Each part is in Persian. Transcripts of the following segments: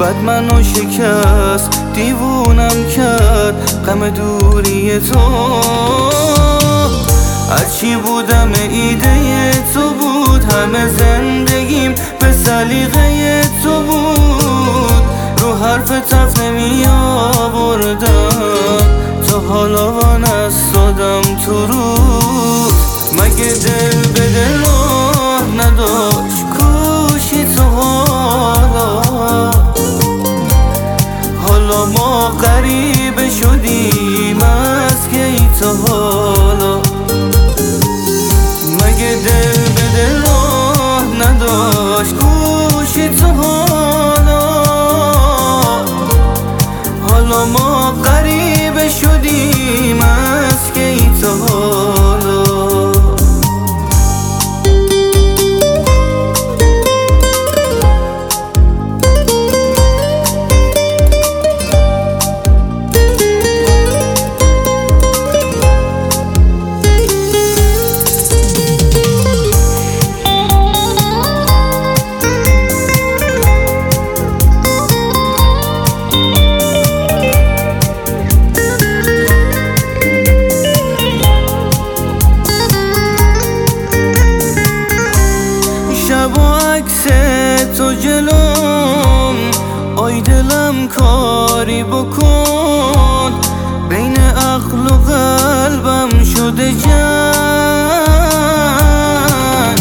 بد منو شکست، دیوونم کرد غم دوری تو. هرچی بودم ایده تو بود، همه زندگیم به سلیقه تو بود. رو حرف تف نمی آوردم، تا حالا وانستادم تو روز. مگه دل به دل راه نداشت کوشی تو؟ حالا ما غریبه شدیم از کی تا حالا. مگه دل به دل راه نداشت گوشی تو؟ حالا ما غریبه شدیم از کی تا حالا. تو جلوم، آی دلم کاری بکن. بین عقل و قلبم شده جنگ.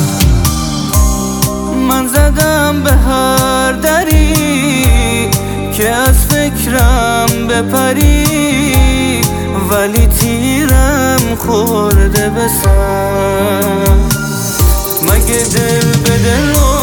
من زدم به هر دری که از فکرم بپری، ولی تیرم خورده به سر. مگه دل به دل